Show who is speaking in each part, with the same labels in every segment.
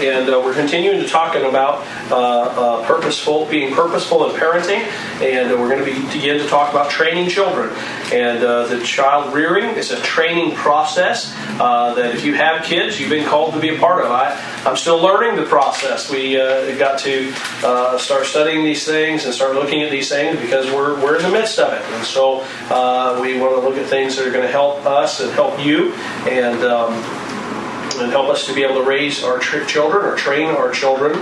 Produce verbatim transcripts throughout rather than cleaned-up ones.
Speaker 1: and uh, we're continuing to talking about uh, uh, purposeful, being purposeful in parenting, and uh, we're going to be, begin to talk about training children. And uh, the child rearing is a training process uh, that if you have kids, you've been called to be a part of. I, I'm still learning the process. We uh, got to uh, start studying these things and start looking at these things because we're we're in the midst of it. And so uh, we want to look at things that are going to help us and help you, and um, and help us to be able to raise our tr- children or train our children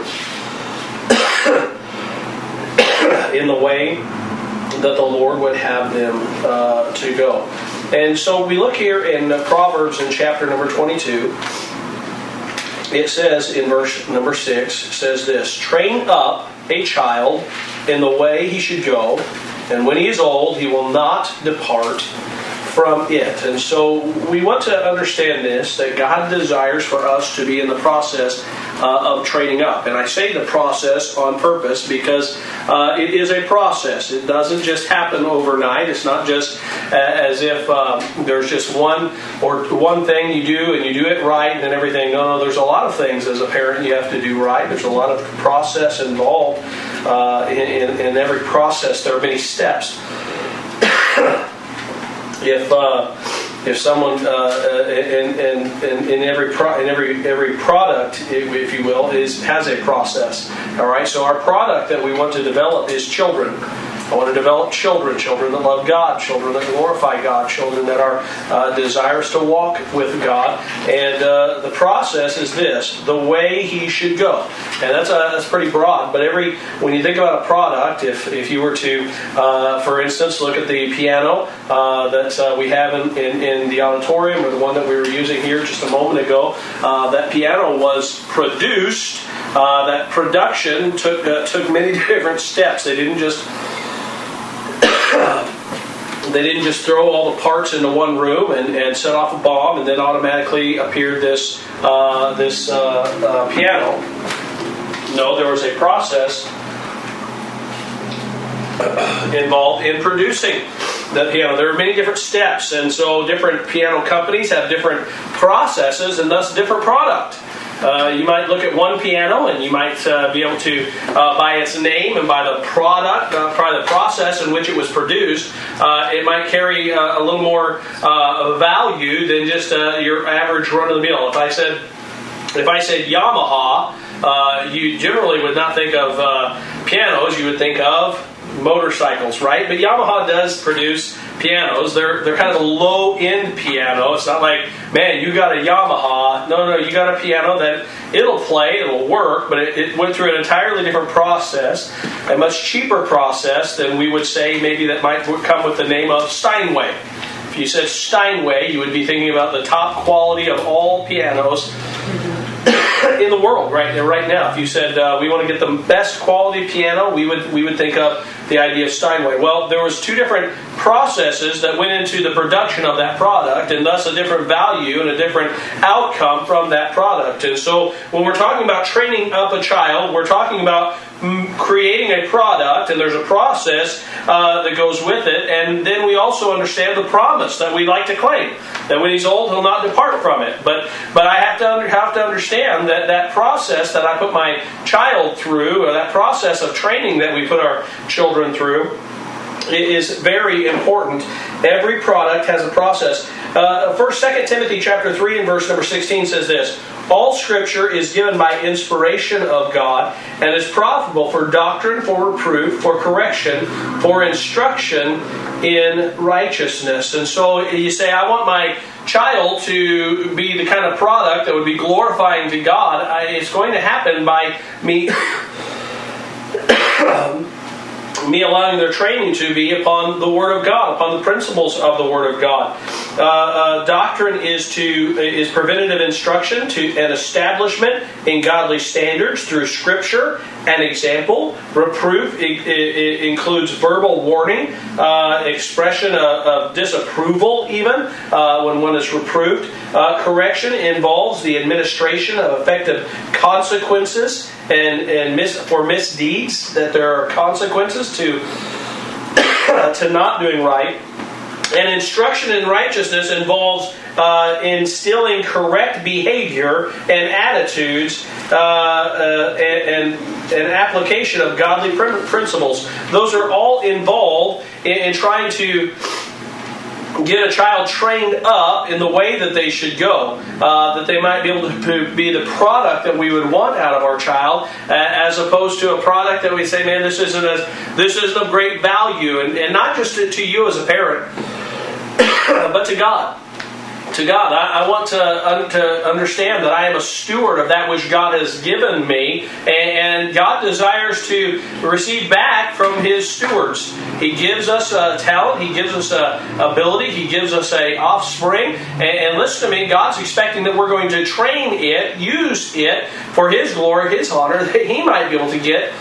Speaker 1: in the way that the Lord would have them uh, to go. And so we look here in uh, Proverbs in chapter number twenty-two. It says in verse number six, says this: "Train up a child in the way he should go, and when he is old, he will not depart from it." And so we want to understand this, that God desires for us to be in the process uh, of training up. And I say the process on purpose because uh, it is a process. It doesn't just happen overnight. It's not just uh, as if uh, there's just one or one thing you do and you do it right and then everything. No, no, there's a lot of things as a parent you have to do right. There's a lot of process involved uh, in, in, in every process. There are many steps. If uh, if someone uh, in, in, in, in every pro, in every every product, if you will, is has a process. All right. So our product that we want to develop is children. I want to develop children, children that love God, children that glorify God, children that are uh, desirous to walk with God. And uh, the process is this: the way he should go. And that's a, that's pretty broad. But every when you think about a product, if if you were to, uh, for instance, look at the piano uh, that uh, we have in, in, in the auditorium, or the one that we were using here just a moment ago, uh, that piano was produced. Uh, that production took uh, took many different steps. They didn't just They didn't just throw all the parts into one room and, and set off a bomb, and then automatically appeared this uh, this uh, uh, piano. No, there was a process involved in producing the piano. There are many different steps, and so different piano companies have different processes, and thus different product. Uh, you might look at one piano and you might uh, be able to, uh, by its name and by the product, uh, by the process in which it was produced, uh, it might carry uh, a little more uh, value than just uh, your average run-of-the-mill. If I said, if I said Yamaha, uh, you generally would not think of uh, pianos. You would think of motorcycles, right? But Yamaha does produce pianos. They're they're kind of a low-end piano. It's not like, man, you got a Yamaha. No, no, you got a piano that it'll play, it'll work, but it, it went through an entirely different process, a much cheaper process than we would say maybe that might come with the name of Steinway. If you said Steinway, you would be thinking about the top quality of all pianos in the world right right now. If you said uh, we want to get the best quality piano, we would we would think of the idea of Steinway. Well, there was two different processes that went into the production of that product, and thus a different value and a different outcome from that product. And so when we're talking about training up a child, we're talking about creating a product, and there's a process uh, that goes with it. And then we also understand the promise that we like to claim, that when he's old, he'll not depart from it. But but I have to under, have to understand that that process that I put my child through, or that process of training that we put our children through, is very important. Every product has a process. Uh, First, Second Timothy chapter three and verse number sixteen says this: "All Scripture is given by inspiration of God and is profitable for doctrine, for reproof, for correction, for instruction in righteousness." And so you say, I want my child to be the kind of product that would be glorifying to God. I, it's going to happen by me me allowing their training to be upon the Word of God, upon the principles of the Word of God. Uh, uh, doctrine is to is preventative instruction to an establishment in godly standards through Scripture and example. Reproof it, it, it includes verbal warning, uh, expression of, of disapproval, even uh, when one is reproved. Uh, correction involves the administration of effective consequences and and mis, for misdeeds. That there are consequences to to not doing right. And instruction in righteousness involves uh, instilling correct behavior and attitudes uh, uh, and, and, and application of godly principles. Those are all involved in, in trying to get a child trained up in the way that they should go, uh, that they might be able to be the product that we would want out of our child, uh, as opposed to a product that we say, man, this isn't a, this isn't of great value, and, and not just to, to you as a parent, but to God. To God, I, I want to, uh, to understand that I am a steward of that which God has given me, and, and God desires to receive back from His stewards. He gives us a talent, He gives us a ability, He gives us a offspring, and, and listen to me, God's expecting that we're going to train it, use it for His glory, His honor, that He might be able to get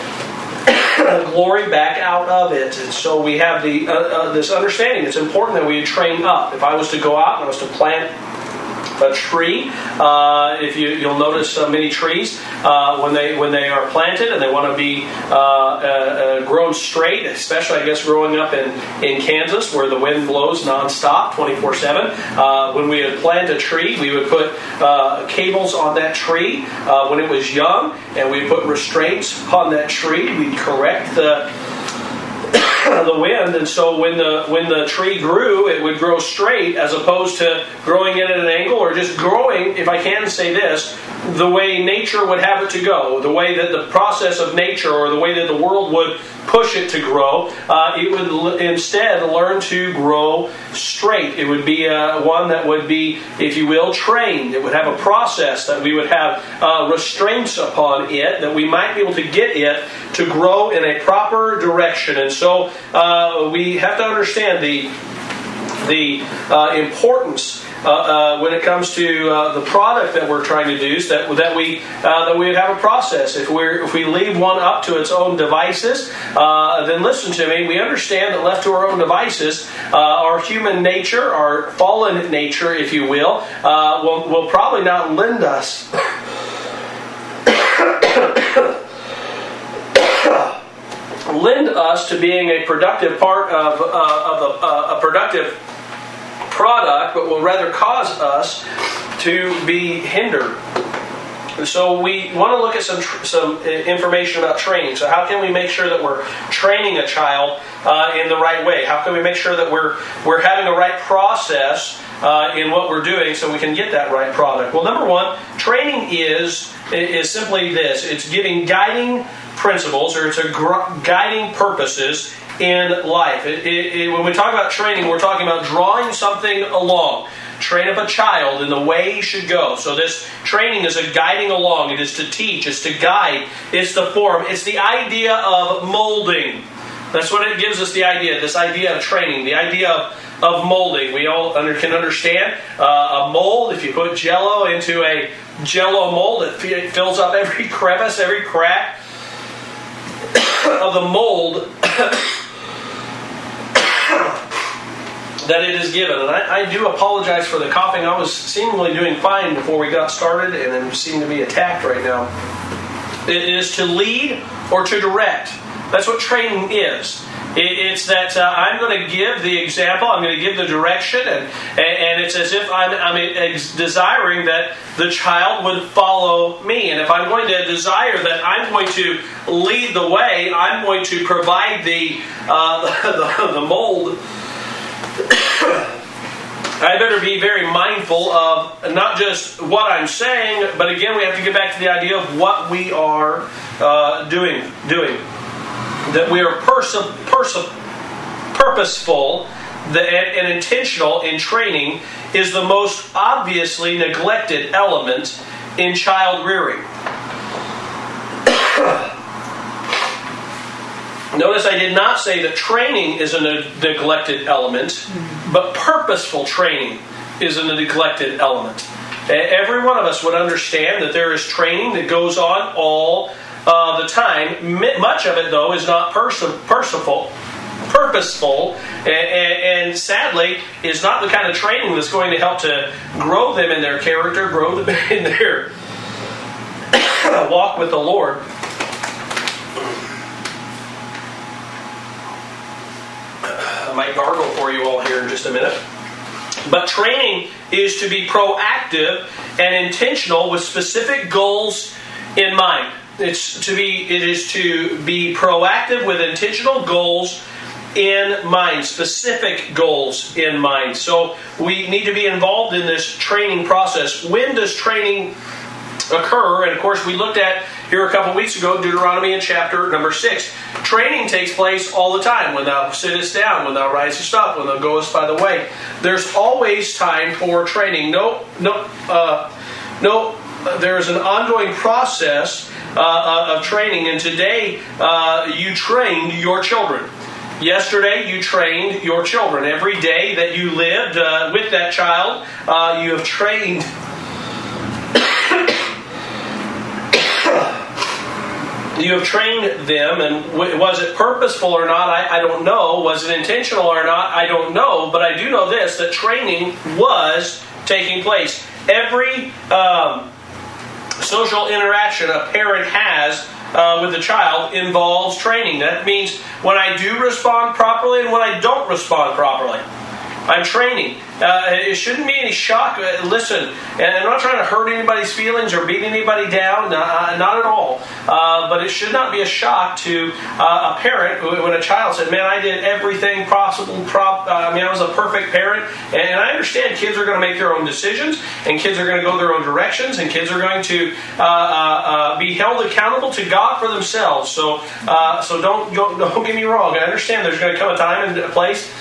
Speaker 1: glory back out of it. And so we have the uh, uh, this understanding. It's important that we train up. If I was to go out and I was to plant a tree, uh, if you, you'll notice uh, many trees uh, when they when they are planted and they want to be uh, uh, uh, grown straight, especially I guess growing up in, in Kansas where the wind blows nonstop twenty-four seven. Uh, when we would plant a tree, we would put uh, cables on that tree uh, when it was young, and we'd put restraints on that tree. We'd correct the the wind, and so when the when the tree grew, it would grow straight as opposed to growing it at an angle, or just growing, if I can say this, the way nature would have it to go, the way that the process of nature or the way that the world would push it to grow. Uh, it would l- instead learn to grow straight. It would be uh, one that would be, if you will, trained. It would have a process that we would have uh, restraints upon it, that we might be able to get it to grow in a proper direction. And so uh, we have to understand the the uh, importance uh, uh, when it comes to uh, the product that we're trying to do, is that that we uh, that we have a process. If we if we leave one up to its own devices, uh, then listen to me. We understand that left to our own devices, uh, our human nature, our fallen nature, if you will, uh, will will probably not lend us lend us to being a productive part of, uh, of a, uh, a productive product, but will rather cause us to be hindered. And so we want to look at some tr- some information about training. So how can we make sure that we're training a child uh, in the right way? How can we make sure that we're we're having the right process uh, in what we're doing so we can get that right product? Well, number one, training is is simply this: it's giving guiding principles, or it's a gr- guiding purposes in life. It, it, it, when we talk about training, we're talking about drawing something along. Train up a child in the way he should go. So this training is a guiding along. It is to teach. It's to guide. It's to form. It's the idea of molding. That's what it gives us, the idea. This idea of training. The idea of, of molding. We all under, can understand uh, a mold. If you put Jell-O into a Jell-O mold, it, it fills up every crevice, every crack of the mold that it is given. And I, I do apologize for the coughing. I was seemingly doing fine before we got started, and I seem to be attacked right now. It is to lead or to direct. That's what training is. It, it's that uh, I'm going to give the example, I'm going to give the direction, and, and, and it's as if I'm, I'm ex- desiring that the child would follow me. And if I'm going to desire that I'm going to lead the way, I'm going to provide the uh, the, the mold. I better be very mindful of not just what I'm saying, but again, we have to get back to the idea of what we are uh, doing. Doing that we are pers- pers- purposeful the, and, and intentional in training is the most obviously neglected element in child rearing. Notice I did not say that training is a ne- neglected element, but purposeful training is a neglected element. Every one of us would understand that there is training that goes on all uh, the time. Much of it, though, is not pers- purposeful, purposeful, and, and, and sadly, is not the kind of training that's going to help to grow them in their character, grow them in their walk with the Lord. I might gargle for you all here in just a minute. But training is to be proactive and intentional with specific goals in mind. It's to be. It is to be proactive with intentional goals in mind, specific goals in mind. So we need to be involved in this training process. When does training occur? And of course, we looked at here a couple weeks ago, Deuteronomy in chapter number six. Training takes place all the time. When thou sittest down, when thou risest up, when thou goest by the way. There's always time for training. No, no, uh, no. Uh, there is an ongoing process uh, of training, and today uh, you trained your children. Yesterday you trained your children. Every day that you lived uh, with that child, uh, you have trained. You have trained them, and w- was it purposeful or not? I, I don't know. Was it intentional or not? I don't know. But I do know this: that training was taking place. Every um, social interaction a parent has uh, with the child involves training. That means when I do respond properly and when I don't respond properly, I'm training. Uh, it shouldn't be any shock. Uh, listen, and I'm not trying to hurt anybody's feelings or beat anybody down, uh, not at all. Uh, but it should not be a shock to uh, a parent when a child said, man, I did everything possible. Prop, uh, I mean, I was a perfect parent. And I understand kids are going to make their own decisions, and kids are going to go their own directions, and kids are going to uh, uh, uh, be held accountable to God for themselves. So uh, so don't, don't, don't get me wrong. I understand there's going to come a time and a place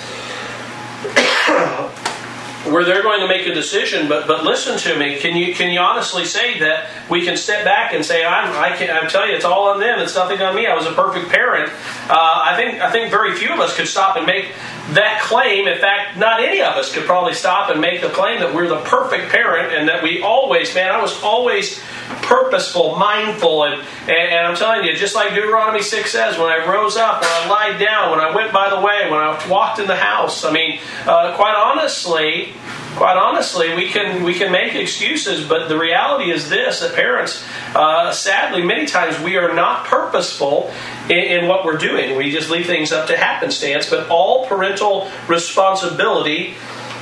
Speaker 1: where they're going to make a decision, but but listen to me. Can you can you honestly say that we can step back and say I'm I can I tell you it's all on them. It's nothing on me. I was a perfect parent. Uh, I think I think very few of us could stop and make that claim. In fact, not any of us could probably stop and make the claim that we're the perfect parent and that we always, man, I was always purposeful, mindful, and, and, and I'm telling you, just like Deuteronomy six says, when I rose up, when I lied down, when I went by the way, when I walked in the house, I mean, uh, quite honestly, quite honestly, we can we can make excuses, but the reality is this, that parents, uh, sadly, many times we are not purposeful in, in what we're doing. We just leave things up to happenstance, but all parental responsibility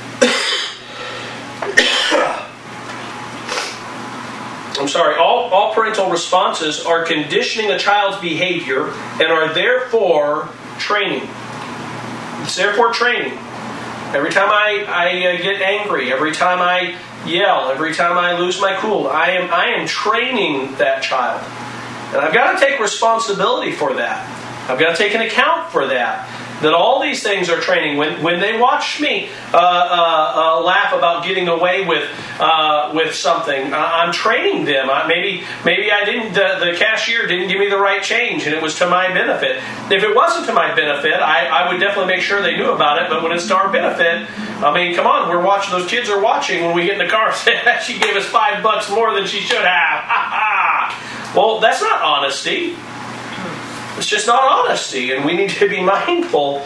Speaker 1: I'm sorry, all, all parental responses are conditioning a child's behavior and are therefore training. It's therefore training. Every time I, I uh, get angry, every time I yell, every time I lose my cool, I am I am training that child. And I've got to take responsibility for that. I've got to take an account for that. That all these things are training. When when they watch me uh, uh, uh, laugh about getting away with uh, with something, I'm training them. I, maybe maybe I didn't. Uh, the cashier didn't give me the right change, and it was to my benefit. If it wasn't to my benefit, I, I would definitely make sure they knew about it. But when it's to our benefit, I mean, come on, we're watching. Those kids are watching when we get in the car. She gave us five bucks more than she should have. Ha ha. Well, that's not honesty. It's just not honesty, and we need to be mindful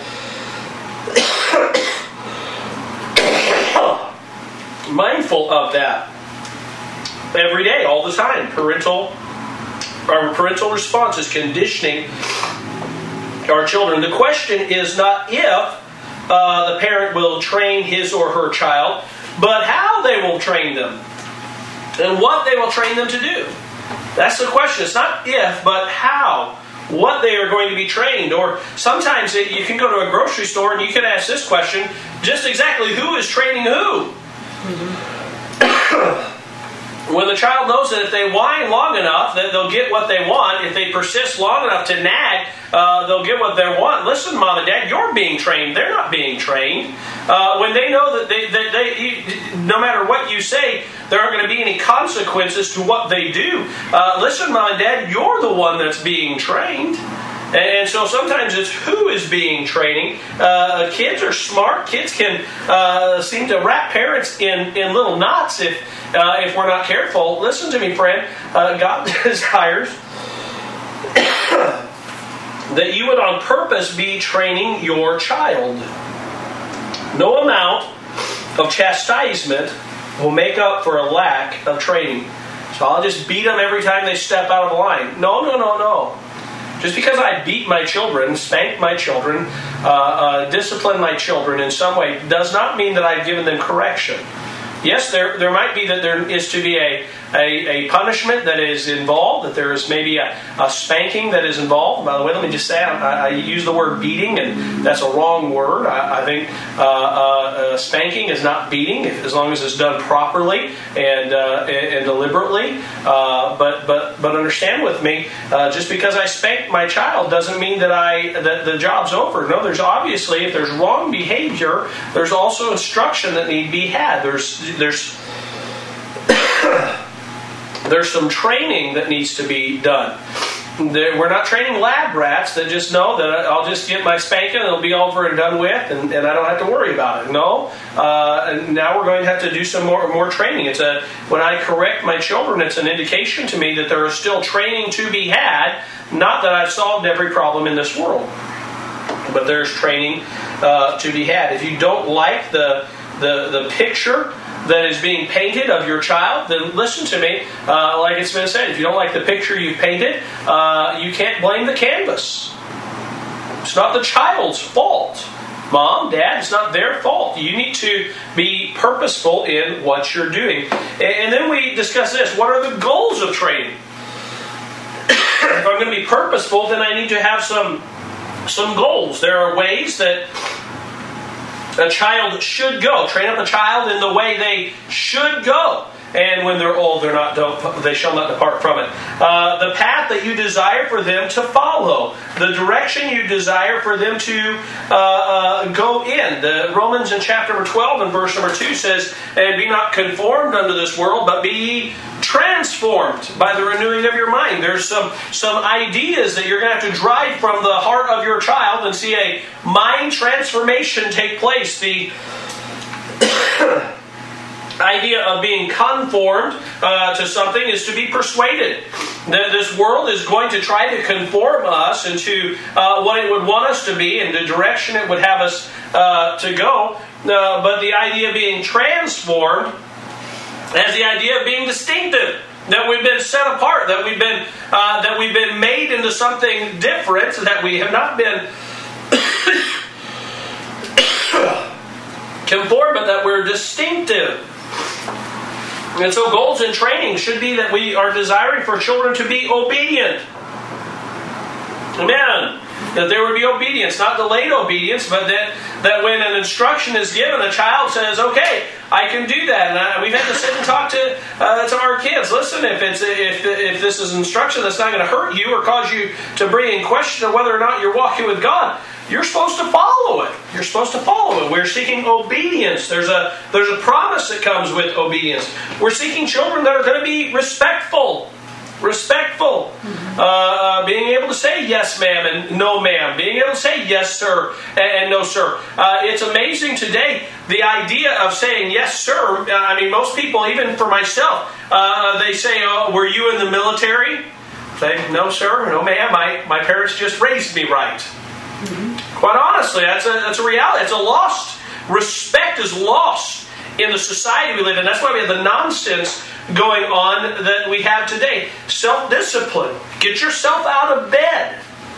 Speaker 1: mindful of that every day, all the time. Parental our parental response is conditioning our children. The question is not if uh, the parent will train his or her child, but how they will train them and what they will train them to do. That's the question. It's not if, but how. What they are going to be trained. Or sometimes it, you can go to a grocery store and you can ask this question, just exactly who is training who? Mm-hmm. When the child knows that if they whine long enough that they'll get what they want, if they persist long enough to nag, uh, they'll get what they want. Listen, Mom and Dad, you're being trained. They're not being trained. Uh, when they know that they, that they, no matter what you say, there aren't going to be any consequences to what they do. Uh, listen, Mom and Dad, you're the one that's being trained. And so sometimes it's who is being training. Uh, kids are smart. Kids can uh, seem to wrap parents in, in little knots if uh, if we're not careful. Listen to me, friend. Uh, God desires that you would on purpose be training your child. No amount of chastisement will make up for a lack of training. So I'll just beat them every time they step out of line. No, no, no, no. Just because I beat my children, spank my children, uh, uh, discipline my children in some way, does not mean that I've given them correction. Yes, there there might be that there is to be a, a, a punishment that is involved, that there is maybe a, a spanking that is involved. By the way, let me just say, I, I use the word beating, and that's a wrong word. I, I think uh, uh, spanking is not beating, if, as long as it's done properly and uh, and, and deliberately. Uh, but but but understand with me, uh, just because I spank my child doesn't mean that I that the job's over. No, there's obviously, if there's wrong behavior, there's also instruction that need to be had. There's There's there's some training that needs to be done. We're not training lab rats that just know that I'll just get my spanking and it'll be over and done with, and, and I don't have to worry about it. No, uh, and now we're going to have to do some more more training. It's a when I correct my children, it's an indication to me that there is still training to be had. Not that I've solved every problem in this world, but there's training uh, to be had. If you don't like the the the picture that is being painted of your child, then listen to me. Uh, like it's been said, if you don't like the picture you've painted, uh, you can't blame the canvas. It's not the child's fault. Mom, Dad, it's not their fault. You need to be purposeful in what you're doing. And, and then we discuss this. What are the goals of training? If I'm going to be purposeful, then I need to have some, some goals. There are ways that a child should go. Train up a child in the way they should go. And when they're old, they're not don't, they shall not depart from it. Uh, the path that you desire for them to follow. The direction you desire for them to uh, uh, go in. The Romans in chapter number twelve and verse number two says, "And be not conformed unto this world, but be ye transformed by the renewing of your mind." There's some, some ideas that you're going to have to drive from the heart of your child and see a mind transformation take place. The idea of being conformed uh, to something is to be persuaded. That this world is going to try to conform us into uh, what it would want us to be and the direction it would have us uh, to go. Uh, but the idea of being transformed has the idea of being distinctive. That we've been set apart. That we've been uh, that we've been made into something different. That we have not been conformed, but that we're distinctive. And so goals in training should be that we are desiring for children to be obedient. Amen. That there would be obedience, not delayed obedience, but that, that when an instruction is given, a child says, "Okay, I can do that." And I, we've had to sit and talk to uh, to our kids. Listen, if it's if if this is instruction that's not going to hurt you or cause you to bring in question of whether or not you're walking with God, you're supposed to follow it. You're supposed to follow it. We're seeking obedience. There's a there's a promise that comes with obedience. We're seeking children that are going to be respectful. Respectful. Mm-hmm. Uh, being able to say yes, ma'am, and no, ma'am. Being able to say yes, sir, and, and no, sir. Uh, it's amazing today, the idea of saying yes, sir. I mean, most people, even for myself, uh, they say, "Oh, were you in the military?" Say, "No, sir, no, ma'am. My, my parents just raised me right." Mm-hmm. Quite honestly, that's a, that's a reality. It's a lost. Respect is lost in the society we live in. That's why we have the nonsense going on that we have today. Self-discipline. Get yourself out of bed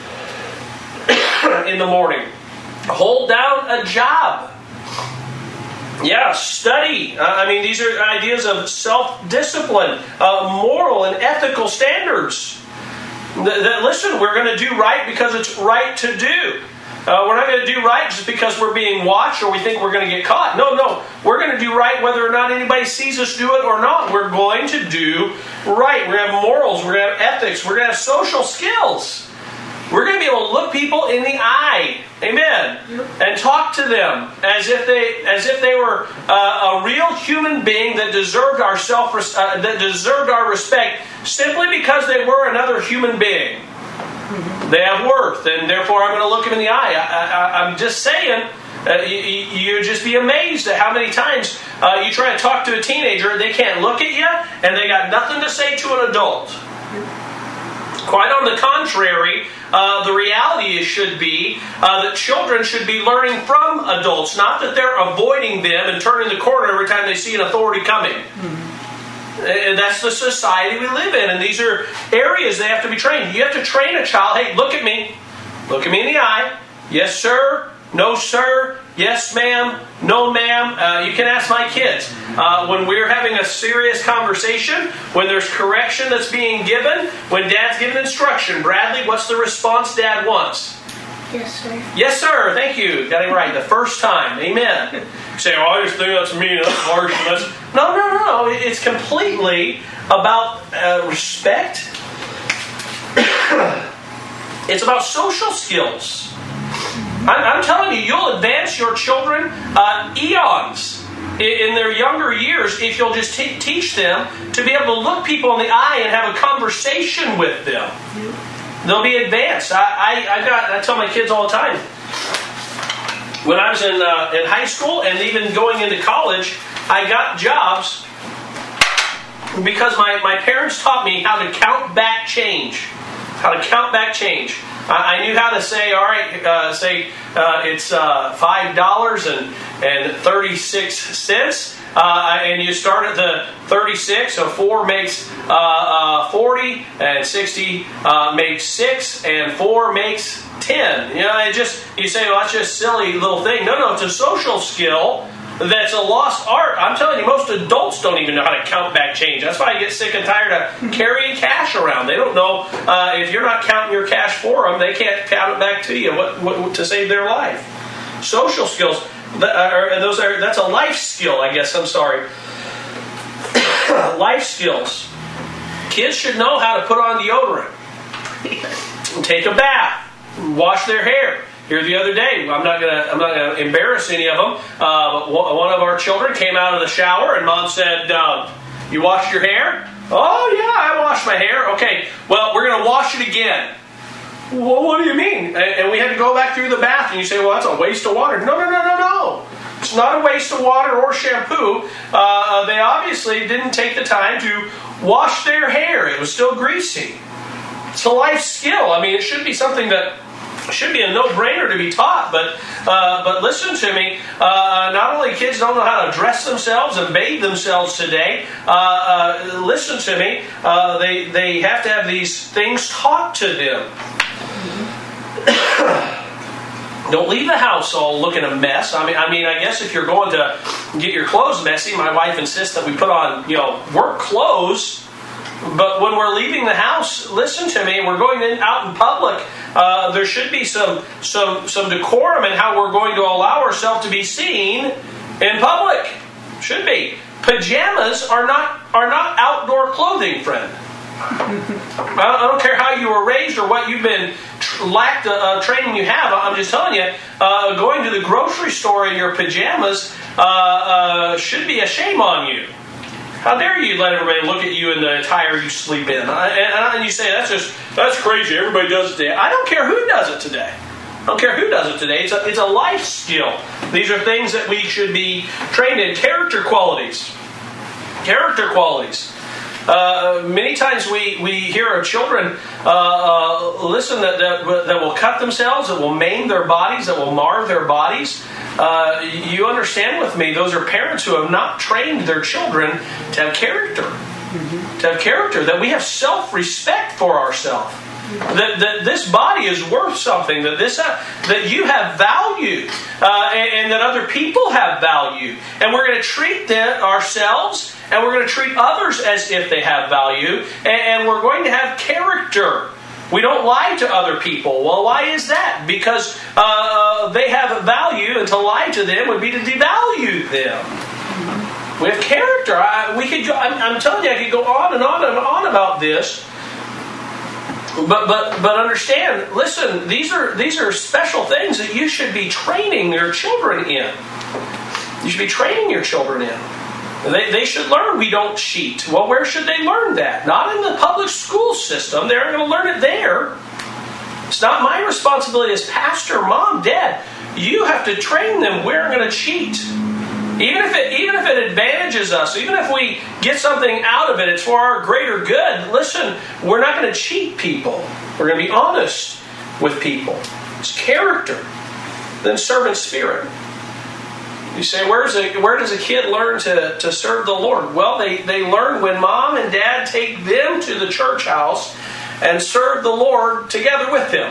Speaker 1: in the morning. Hold down a job. Yeah, study. Uh, I mean, these are ideas of self-discipline, uh, moral and ethical standards. That, that listen, we're going to do right because it's right to do. Uh, we're not going to do right just because we're being watched or we think we're going to get caught. No, no. We're going to do right whether or not anybody sees us do it or not. We're going to do right. We're going to have morals. We're going to have ethics. We're going to have social skills. We're going to be able to look people in the eye, amen, and talk to them as if they as if they were uh, a real human being that deserved our self uh, that deserved our respect simply because they were another human being. They have worth, and therefore I'm going to look them in the eye. I, I, I'm just saying, uh, you, you just be amazed at how many times uh, you try to talk to a teenager, they can't look at you, and they got nothing to say to an adult. Quite on the contrary, uh, the reality should be uh, that children should be learning from adults, not that they're avoiding them and turning the corner every time they see an authority coming. Mm-hmm. That's the society we live in, and these are areas they have to be trained. You have to train a child. Hey, look at me. Look at me in the eye. Yes, sir. No, sir. Yes, ma'am. No, ma'am. Uh, you can ask my kids. Uh, when we're having a serious conversation, when there's correction that's being given, when Dad's giving instruction, Bradley, what's the response Dad wants?
Speaker 2: Yes, sir.
Speaker 1: Yes, sir. Thank you. Got it right the first time. Amen. You say, oh, I just think that's mean. That's harsh. That's... No, no, no, no. It's completely about uh, respect. It's about social skills. I'm telling you, you'll advance your children uh, eons in their younger years if you'll just t- teach them to be able to look people in the eye and have a conversation with them. They'll be advanced. I, I, I got. I tell my kids all the time. When I was in uh, in high school and even going into college, I got jobs because my, my parents taught me how to count back change. How to count back change. I knew how to say, all right, uh, say uh, it's uh, five dollars and and thirty six cents, uh, and you start at the thirty six. So four makes uh, uh, forty, and sixty uh, makes six, and four makes ten. You know, it just you say, well, that's just a silly little thing. No, no, it's a social skill. That's a lost art. I'm telling you, most adults don't even know how to count back change. That's why I get sick and tired of carrying cash around. They don't know uh, if you're not counting your cash for them, they can't count it back to you what, what, to save their life. Social skills, that are, those are that's a life skill, I guess. I'm sorry. Life skills. Kids should know how to put on deodorant, take a bath, wash their hair. Here the other day, I'm not gonna I'm not gonna embarrass any of them. Uh, but one of our children came out of the shower, and Mom said, uh, "You washed your hair?" "Oh yeah, I washed my hair." "Okay, well we're gonna wash it again." "Well, what do you mean?" And we had to go back through the bath, and you say, "Well, that's a waste of water." No, no, no, no, no. It's not a waste of water or shampoo. Uh, they obviously didn't take the time to wash their hair. It was still greasy. It's a life skill. I mean, it should be something that should be a no-brainer to be taught, but uh, but listen to me. Uh, not only kids don't know how to dress themselves and bathe themselves today. Uh, uh, listen to me. Uh, they they have to have these things taught to them. Don't leave the house all looking a mess. I mean, I mean, I guess if you're going to get your clothes messy, my wife insists that we put on, you know, work clothes. But when we're leaving the house, listen to me, we're going in, out in public, uh, there should be some, some, some decorum in how we're going to allow ourselves to be seen in public. Should be. Pajamas are not are not outdoor clothing, friend. I don't care how you were raised or what you've been tr- lacked uh, training you have. I'm just telling you, uh, going to the grocery store in your pajamas uh, uh, should be a shame on you. How dare you let everybody look at you in the attire you sleep in? And, and you say, that's just, that's crazy. Everybody does it today. I don't care who does it today. I don't care who does it today. It's a, it's a life skill. These are things that we should be trained in. Character qualities. Character qualities. Uh, many times we, we hear of children uh, uh, listen that, that that will cut themselves, that will maim their bodies, that will mar their bodies. Uh, you understand with me, those are parents who have not trained their children to have character. Mm-hmm. To have character, that we have self-respect for ourselves. Mm-hmm. That, that this body is worth something, that this uh, that you have value, uh, and, and that other people have value. And we're going to treat them, ourselves, and we're going to treat others as if they have value, and, and we're going to have character. We don't lie to other people. Well, why is that? Because uh, they have value, and to lie to them would be to devalue them. We have character. I, we could. Go, I'm, I'm telling you, I could go on and on and on about this. But but but understand. Listen, these are these are special things that you should be training your children in. You should be training your children in. They, they should learn we don't cheat. Well, where should they learn that? Not in the public school system. They're going to learn it there. It's not my responsibility as pastor, mom, dad. You have to train them. We're going to cheat. Even if it even if it advantages us, even if we get something out of it, it's for our greater good. Listen, we're not going to cheat people. We're going to be honest with people. It's character. Then servant spirit. You say, Where's a, where does a kid learn to, to serve the Lord? Well, they, they learn when mom and dad take them to the church house and serve the Lord together with them.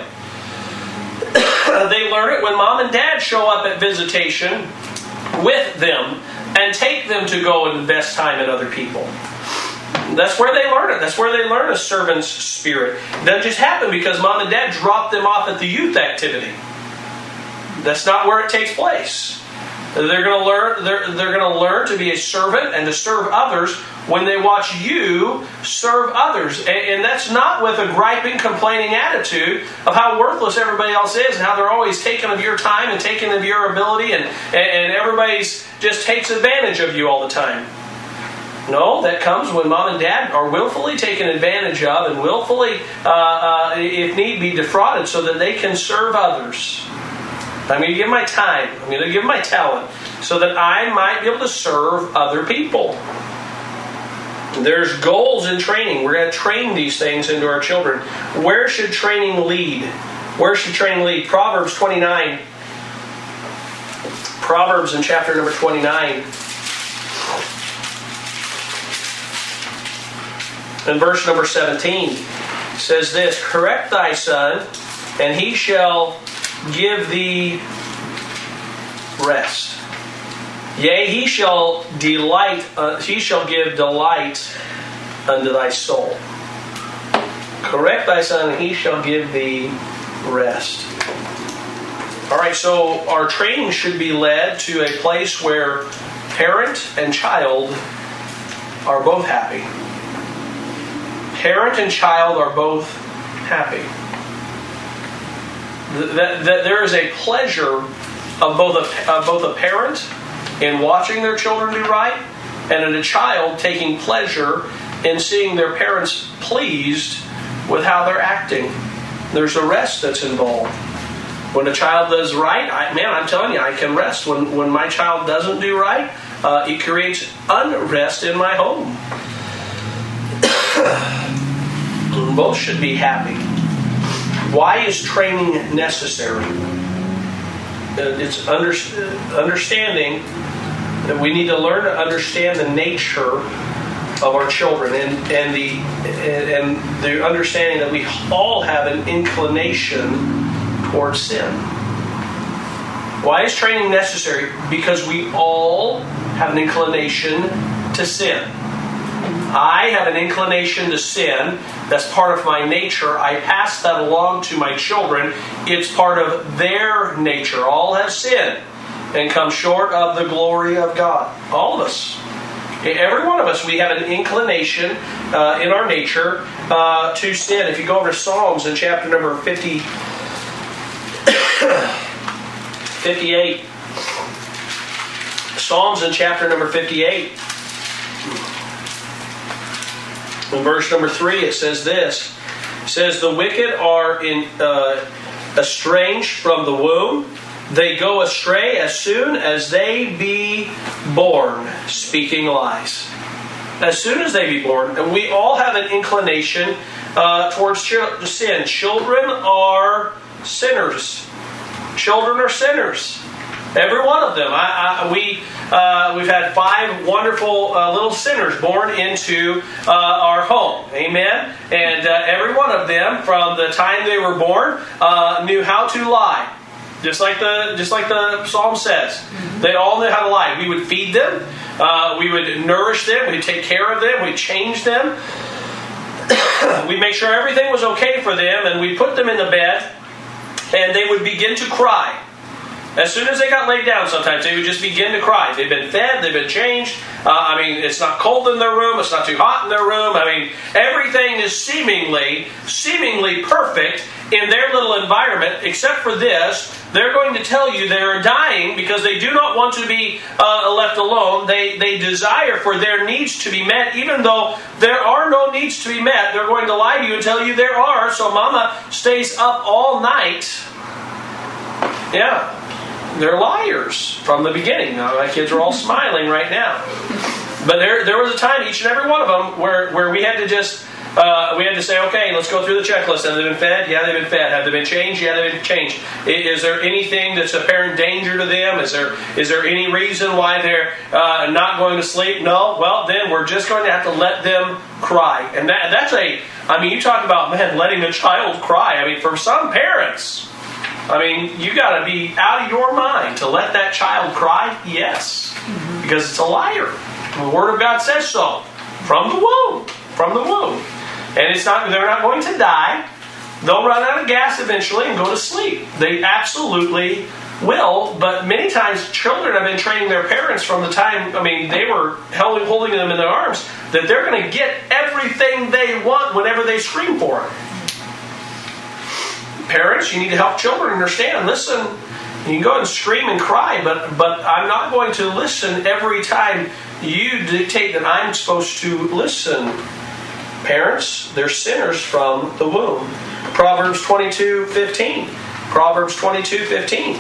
Speaker 1: They learn it when mom and dad show up at visitation with them and take them to go and invest time in other people. That's where they learn it. That's where they learn a servant's spirit. It doesn't just happen because mom and dad dropped them off at the youth activity. That's not where it takes place. They're going to learn. They're, they're going to learn to be a servant and to serve others when they watch you serve others, and, and that's not with a griping, complaining attitude of how worthless everybody else is and how they're always taking of your time and taking of your ability, and and, and everybody's just takes advantage of you all the time. No, that comes when mom and dad are willfully taken advantage of and willfully, uh, uh, if need be, defrauded so that they can serve others. I'm going to give my time. I'm going to give my talent so that I might be able to serve other people. There's goals in training. We're going to train these things into our children. Where should training lead? Where should training lead? Proverbs twenty-nine. Proverbs in chapter number twenty-nine. In verse number seventeen says this, correct thy son, and he shall give thee rest. Yea, he shall delight. Uh, he shall give delight unto thy soul. Correct thy son, and he shall give thee rest. All right. So our training should be led to a place where parent and child are both happy. Parent and child are both happy. That, that there is a pleasure of both a, of both a parent in watching their children do right, and in a child taking pleasure in seeing their parents pleased with how they're acting. There's a rest that's involved. When a child does right, I, man, I'm telling you, I can rest. When when my child doesn't do right, uh, it creates unrest in my home. Both should be happy. Why is training necessary? It's under, understanding that we need to learn to understand the nature of our children, and and the and the understanding that we all have an inclination towards sin. Why is training necessary? Because we all have an inclination to sin. I have an inclination to sin. That's part of my nature. I pass that along to my children. It's part of their nature. All have sinned and come short of the glory of God. All of us. Every one of us, we have an inclination uh, in our nature uh, to sin. If you go over to Psalms in chapter number fifty, fifty-eight. Psalms in chapter number fifty-eight. In verse number three, it says this. It says, the wicked are in uh, estranged from the womb. They go astray as soon as they be born, speaking lies. As soon as they be born. And we all have an inclination uh, towards ch- sin. Children are sinners. Children are sinners. Every one of them. I, I, we, uh, we've had five wonderful uh, little sinners born into uh, our home. Amen? And uh, every one of them, from the time they were born, uh, knew how to lie. Just like the just like the Psalm says. They all knew how to lie. We would feed them. Uh, we would nourish them. We'd take care of them. We'd change them. We'd make sure everything was okay for them. And we'd put them in the bed. And they would begin to cry. As soon as they got laid down, sometimes they would just begin to cry. They've been fed, they've been changed. Uh, I mean, it's not cold in their room, it's not too hot in their room. I mean, everything is seemingly, seemingly perfect in their little environment, except for this. They're going to tell you they're dying because they do not want to be uh, left alone. They, they desire for their needs to be met, even though there are no needs to be met. They're going to lie to you and tell you there are, so mama stays up all night. Yeah. They're liars from the beginning. Now, my kids are all smiling right now. But there there was a time, each and every one of them, where, where we had to just uh, we had to say, okay, let's go through the checklist. Have they been fed? Yeah, they've been fed. Have they been changed? Yeah, they've been changed. Is there anything that's apparent danger to them? Is there is there any reason why they're uh, not going to sleep? No. Well, then we're just going to have to let them cry. And that that's a, I mean, you talk about, man, letting a child cry. I mean, for some parents, I mean, you got to be out of your mind to let that child cry. Yes, mm-hmm. because it's a liar. The Word of God says so. From the womb. From the womb. And it's not, they're not going to die. They'll run out of gas eventually and go to sleep. They absolutely will. But many times children have been training their parents from the time, I mean, they were holding them in their arms, that they're going to get everything they want whenever they scream for it. Parents, you need to help children understand. Listen, you can go and scream and cry, but but I'm not going to listen every time you dictate that I'm supposed to listen. Parents, they're sinners from the womb. Proverbs twenty-two fifteen. Proverbs twenty-two fifteen.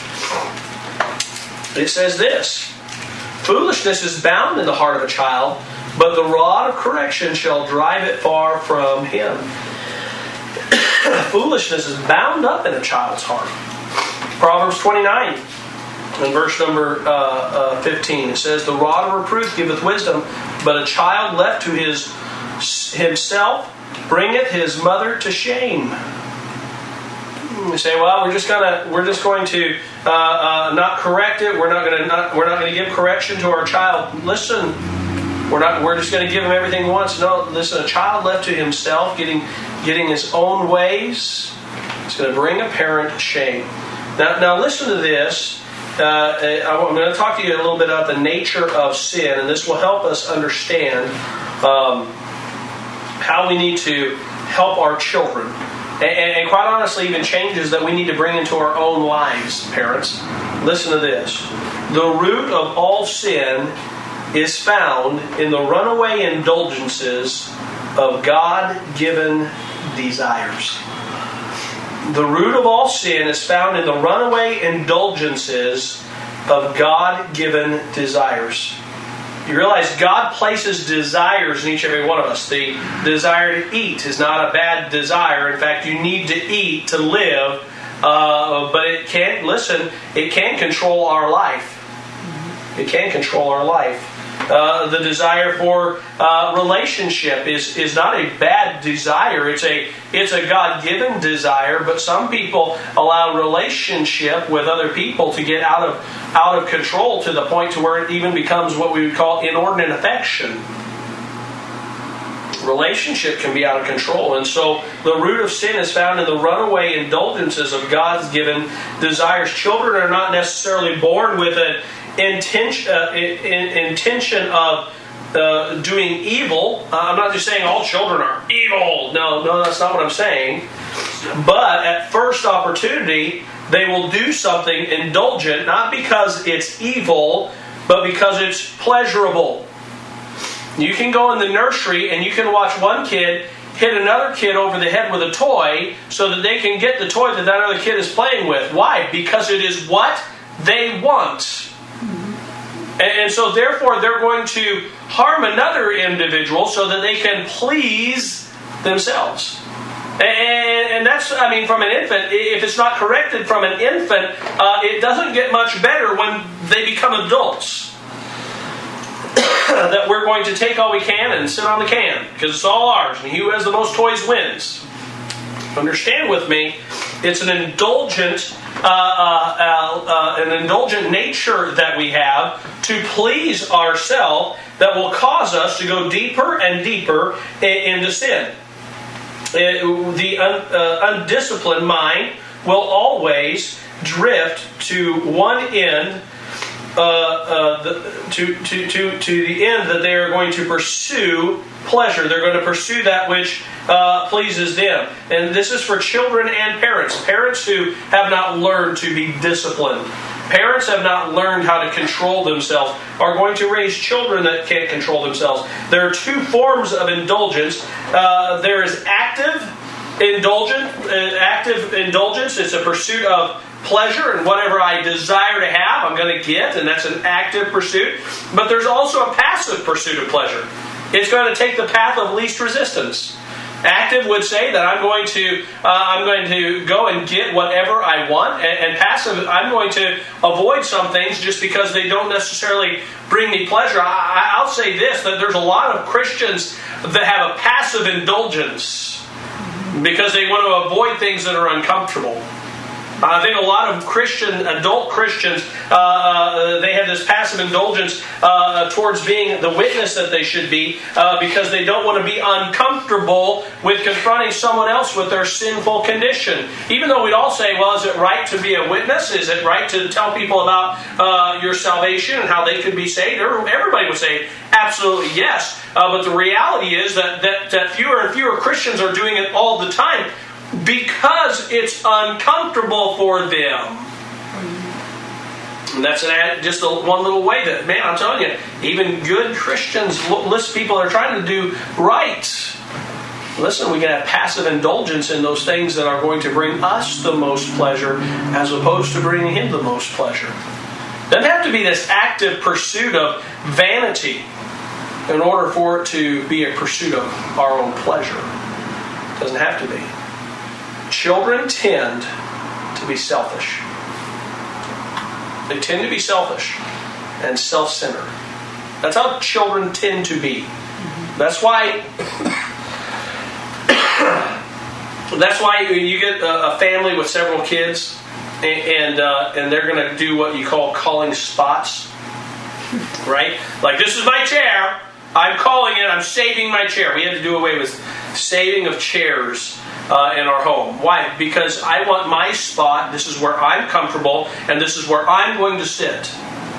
Speaker 1: It says this: foolishness is bound in the heart of a child, but the rod of correction shall drive it far from him. Foolishness is bound up in a child's heart. Proverbs twenty-nine, in verse number uh, uh, fifteen, it says, the rod of reproof giveth wisdom, but a child left to his himself bringeth his mother to shame. You say, well, we're just gonna we're just going to uh, uh, not correct it. We're not going to not, we're not going to give correction to our child. Listen, we're not. We're just going to give him everything he wants. No, listen. A child left to himself, getting getting his own ways, it's going to bring a parent shame. Now, now listen to this. Uh, I'm going to talk to you a little bit about the nature of sin, and this will help us understand um, how we need to help our children. And, and quite honestly, even changes that we need to bring into our own lives, parents. Listen to this. The root of all sin is found in the runaway indulgences of God-given desires. The root of all sin is found in the runaway indulgences of God-given desires. You realize God places desires in each and every one of us. The desire to eat is not a bad desire. In fact, you need to eat to live. Uh, but it can't, listen, it can control our life. It can control our life. Uh, the desire for uh, relationship is, is not a bad desire. It's a it's a God-given desire. But some people allow relationship with other people to get out of out of control to the point to where it even becomes what we would call inordinate affection. Relationship can be out of control, and so the root of sin is found in the runaway indulgences of God's given desires. Children are not necessarily born with an intention, uh, in, intention of uh, doing evil. Uh, I'm not just saying all children are evil. No, no, that's not what I'm saying. But at first opportunity, they will do something indulgent, not because it's evil, but because it's pleasurable. You can go in the nursery and you can watch one kid hit another kid over the head with a toy so that they can get the toy that that other kid is playing with. Why? Because it is what they want. And so therefore they're going to harm another individual so that they can please themselves. And that's, I mean, from an infant, if it's not corrected from an infant, uh, it doesn't get much better when they become adults. That we're going to take all we can and sit on the can because it's all ours, and he who has the most toys wins. Understand with me, it's an indulgent, uh, uh, uh, uh, an indulgent nature that we have to please ourselves that will cause us to go deeper and deeper into sin. It, the un, uh, undisciplined mind will always drift to one end. Uh, uh, the, to, to, to, to the end that they are going to pursue pleasure. They're going to pursue that which uh, pleases them. And this is for children and parents. Parents who have not learned to be disciplined. Parents have not learned how to control themselves are going to raise children that can't control themselves. There are two forms of indulgence. Uh, there is active indulgence. Uh, active indulgence is a pursuit of pleasure, and whatever I desire to have, I'm going to get, and that's an active pursuit. But there's also a passive pursuit of pleasure. It's going to take the path of least resistance. Active would say that I'm going to uh, I'm going to go and get whatever I want, and, and passive, I'm going to avoid some things just because they don't necessarily bring me pleasure. I, I'll say this, that there's a lot of Christians that have a passive indulgence because they want to avoid things that are uncomfortable. I think a lot of Christian, adult Christians, uh, uh, they have this passive indulgence uh, towards being the witness that they should be uh, because they don't want to be uncomfortable with confronting someone else with their sinful condition. Even though we'd all say, well, is it right to be a witness? Is it right to tell people about uh, your salvation and how they could be saved? Everybody would say, absolutely yes. Uh, but the reality is that, that, that fewer and fewer Christians are doing it all the time, because it's uncomfortable for them. And that's an ad, just a, one little way that, man, I'm telling you, even good Christians, list people are trying to do right. Listen, we can have passive indulgence in those things that are going to bring us the most pleasure as opposed to bringing Him the most pleasure. It doesn't have to be this active pursuit of vanity in order for it to be a pursuit of our own pleasure. It doesn't have to be. Children tend to be selfish. They tend to be selfish and self-centered. That's how children tend to be. That's why that's why you get a family with several kids and uh, and they're going to do what you call calling spots. Right? Like, this is my chair. I'm calling it. I'm saving my chair. We had to do away with saving of chairs Uh, in our home. Why? Because I want my spot. This is where I'm comfortable, and this is where I'm going to sit.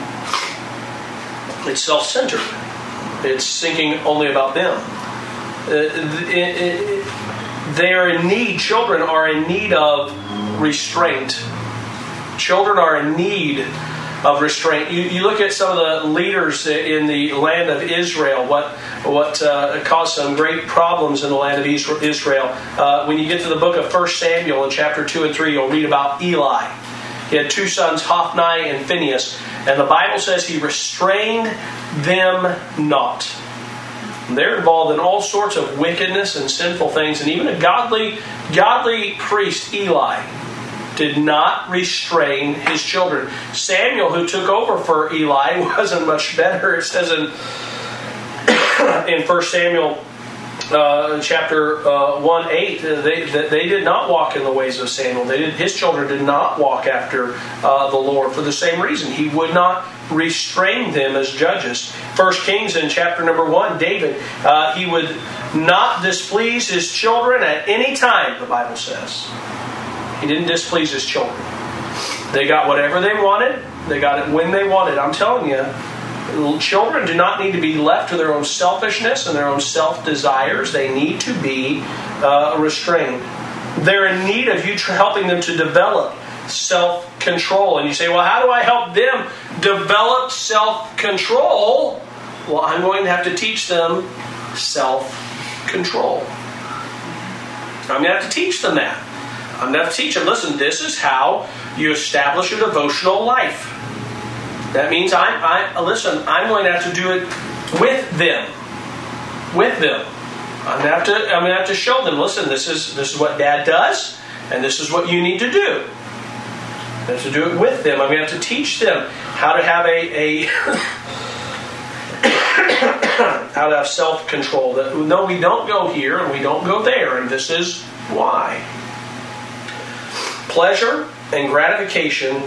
Speaker 1: It's self-centered. It's thinking only about them. Uh, it, it, they are in need. Children are in need of restraint. Children are in need of restraint. You, you look at some of the leaders in the land of Israel, what what uh, caused some great problems in the land of Israel. Uh, when you get to the book of First Samuel in chapter two and three, you'll read about Eli. He had two sons, Hophni and Phinehas, and the Bible says he restrained them not. And they're involved in all sorts of wickedness and sinful things, and even a godly, godly priest, Eli, did not restrain his children. Samuel, who took over for Eli, wasn't much better. It says in in First Samuel uh, chapter uh, one eight, they they did not walk in the ways of Samuel. They did, his children did not walk after uh, the Lord for the same reason. He would not restrain them as judges. First Kings in chapter number one, David, uh, he would not displease his children at any time, the Bible says. He didn't displease his children. They got whatever they wanted. They got it when they wanted. I'm telling you, children do not need to be left to their own selfishness and their own self-desires. They need to be uh, restrained. They're in need of you helping them to develop self-control. And you say, well, how do I help them develop self-control? Well, I'm going to have to teach them self-control. I'm going to have to teach them that. I'm going to have to teach them, listen, this is how you establish a devotional life. That means I'm, I listen, I'm going to have to do it with them. With them. I'm going to have to, I'm going to have to show them, listen, this is this is what Dad does, and this is what you need to do. I have to do it with them. I'm going to have to teach them how to have a, a how to have self-control. That no, we don't go here and we don't go there, and this is why. Pleasure and gratification,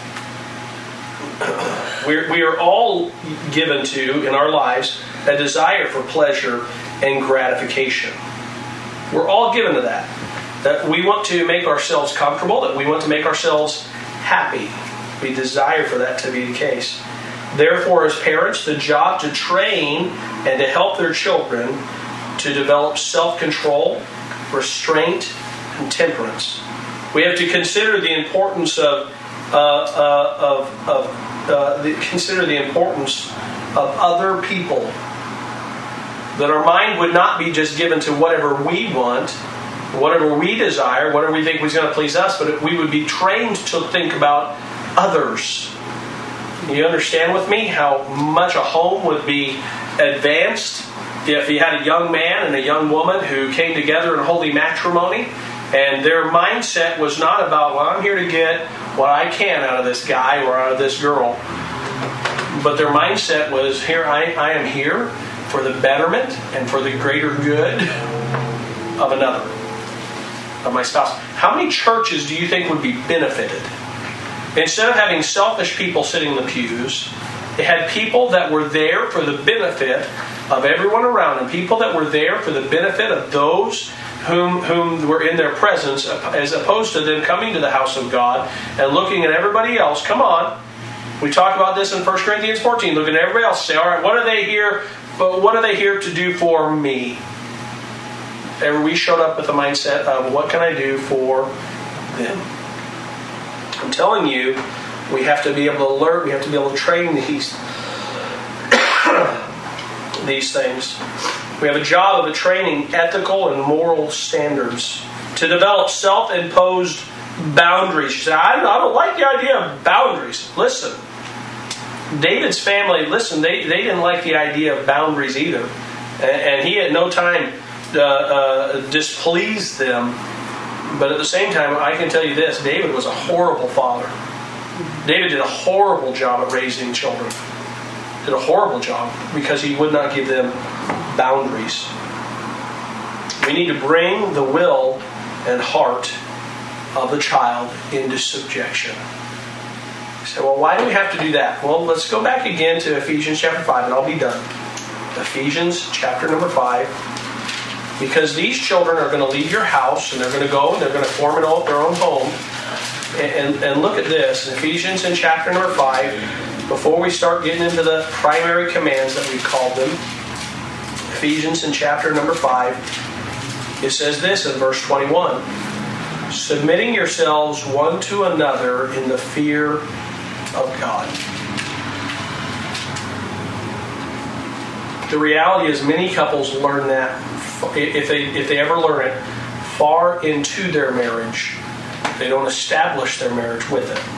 Speaker 1: we're, we are all given to, in our lives, a desire for pleasure and gratification. We're all given to that. That we want to make ourselves comfortable, that we want to make ourselves happy. We desire for that to be the case. Therefore, as parents, the job to train and to help their children to develop self-control, restraint, and temperance. We have to consider the importance of uh, uh, of, of uh, the, consider the importance of other people. That our mind would not be just given to whatever we want, whatever we desire, whatever we think was going to please us, but we would be trained to think about others. You understand with me how much a home would be advanced if you had a young man and a young woman who came together in holy matrimony, and their mindset was not about, well, I'm here to get what I can out of this guy or out of this girl, but their mindset was, here I, I am here for the betterment and for the greater good of another, of my spouse. How many churches do you think would be benefited? Instead of having selfish people sitting in the pews, they had people that were there for the benefit of everyone around them, people that were there for the benefit of those whom whom were in their presence, as opposed to them coming to the house of God and looking at everybody else. Come on. We talk about this in First Corinthians fourteen. Looking at everybody else, say, all right, what are they here? What are they here to do for me? And we showed up with the mindset of, what can I do for them? I'm telling you, we have to be able to learn, we have to be able to train these, these things. We have a job of training ethical and moral standards, to develop self-imposed boundaries. You say, I don't, I don't like the idea of boundaries. Listen, David's family, listen, they, they didn't like the idea of boundaries either. And, and he at no time uh, uh, displeased them. But at the same time, I can tell you this, David was a horrible father. David did a horrible job at raising children. Did a horrible job because he would not give them boundaries. We need to bring the will and heart of the child into subjection. You say, well, why do we have to do that? Well, let's go back again to Ephesians chapter five, and I'll be done. Ephesians chapter number five. Because these children are going to leave your house, and they're going to go and they're going to form their own home. And, and, and look at this, Ephesians in chapter number five, before we start getting into the primary commands that we called them, Ephesians in chapter number five, it says this in verse twenty-one, submitting yourselves one to another in the fear of God. The reality is many couples learn that, if they if they ever learn it, far into their marriage. They don't establish their marriage with it.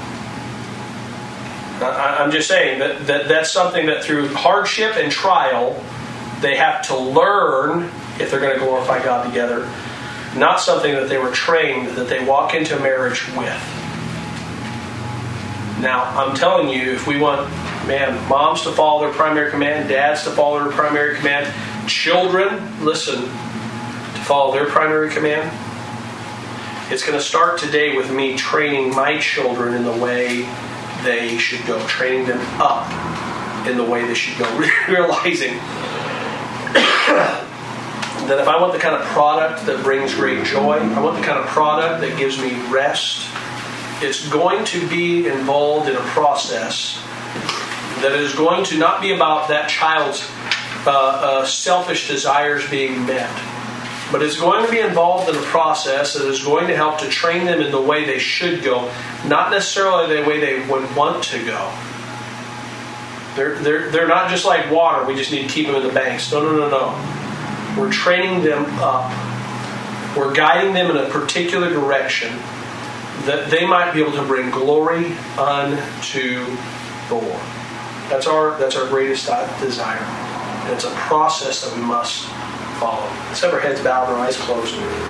Speaker 1: I, I'm just saying that, that that's something that through hardship and trial, they have to learn if they're going to glorify God together. Not something that they were trained, that they walk into marriage with. Now, I'm telling you, if we want, man, moms to follow their primary command, dads to follow their primary command, children, listen, to follow their primary command, it's going to start today with me training my children in the way they should go, training them up in the way they should go, realizing that if I want the kind of product that brings great joy, I want the kind of product that gives me rest, it's going to be involved in a process that is going to not be about that child's uh, uh, selfish desires being met, but it's going to be involved in a process that is going to help to train them in the way they should go, not necessarily the way they would want to go. They're, they're, they're not just like water, we just need to keep them in the banks. No, no, no, no. We're training them up. We're guiding them in a particular direction that they might be able to bring glory unto the Lord. That's our that's our greatest desire. And it's a process that we must follow. Let's have our heads bowed and our eyes closed.